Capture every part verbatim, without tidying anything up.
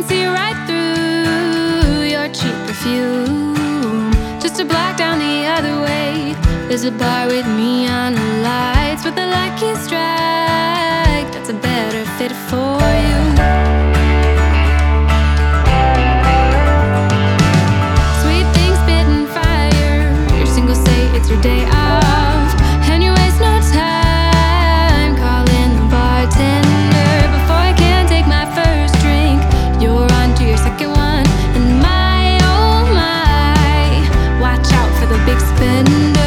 see right through your cheap perfume. Just to block down the other way, there's a bar with neon lights with a lucky strike that's a better fit for you. Sweet things spitting fire, your singles say it's your day off, and you waste no time calling the bartender. Before I can take my first drink, you're on to your second one, and my oh my, watch out for the big spender.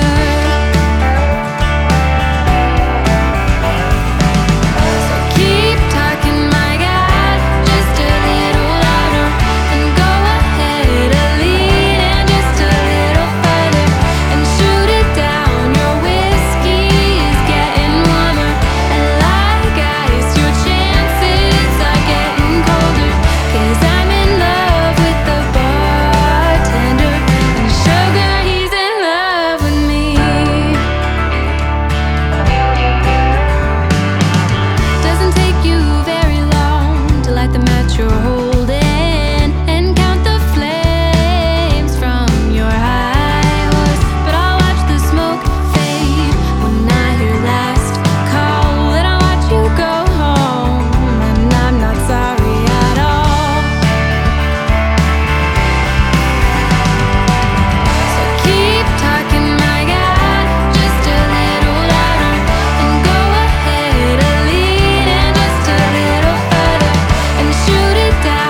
Down